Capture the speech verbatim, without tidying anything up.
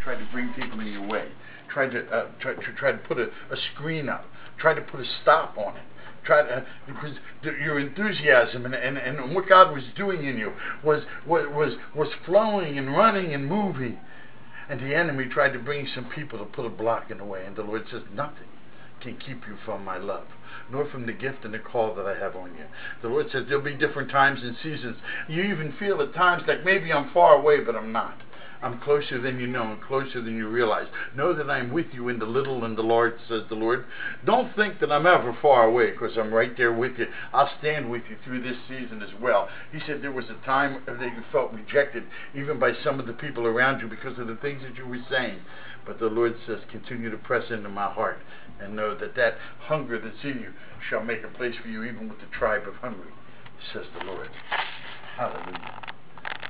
tried to bring people in your way, tried to uh, try, to try to put a, a screen up, tried to put a stop on it. Try to, uh, because your enthusiasm and, and, and what God was doing in you was, was was flowing and running and moving, and the enemy tried to bring some people to put a block in the way. And the Lord says, nothing can keep you from my love, nor from the gift and the call that I have on you. The Lord says there'll be different times and seasons. You even feel at times like maybe I'm far away, but I'm not. I'm closer than you know and closer than you realize. Know that I'm with you in the little and the large, says the Lord. Don't think that I'm ever far away, because I'm right there with you. I'll stand with you through this season as well. He said there was a time that you felt rejected even by some of the people around you because of the things that you were saying. But the Lord says, continue to press into my heart and know that that hunger that's in you shall make a place for you even with the tribe of hungry, says the Lord. Hallelujah.